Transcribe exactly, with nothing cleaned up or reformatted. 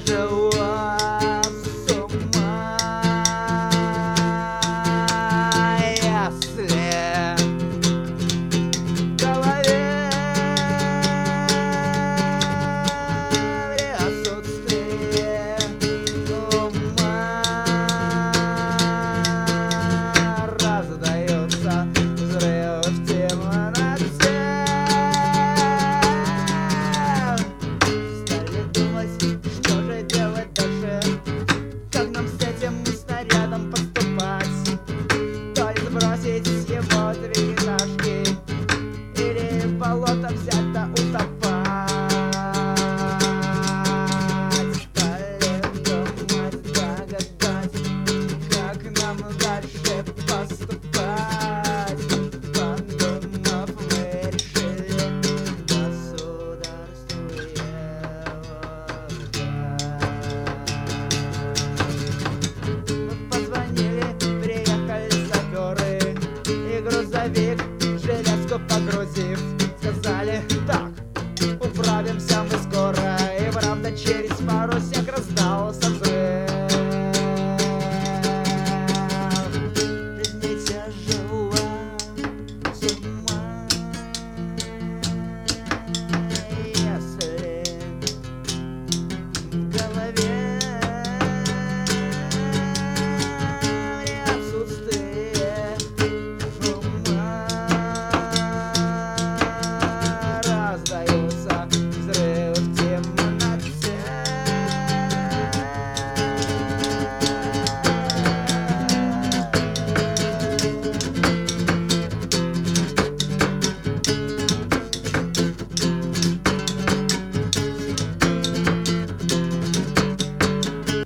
сошла с ума. Если в голове при отсутствии ума раздается взрыв в темноте, стали думать, что же делать дальше, как нам с этим снарядом поступать. То ли сбросить его тринашки, или в болото взять да утопать. Стали думать, догадать, как нам дальше поступать. Подумав, мы решили государству мы позвонили, приехали саперы, и грузовик, железку погрузив,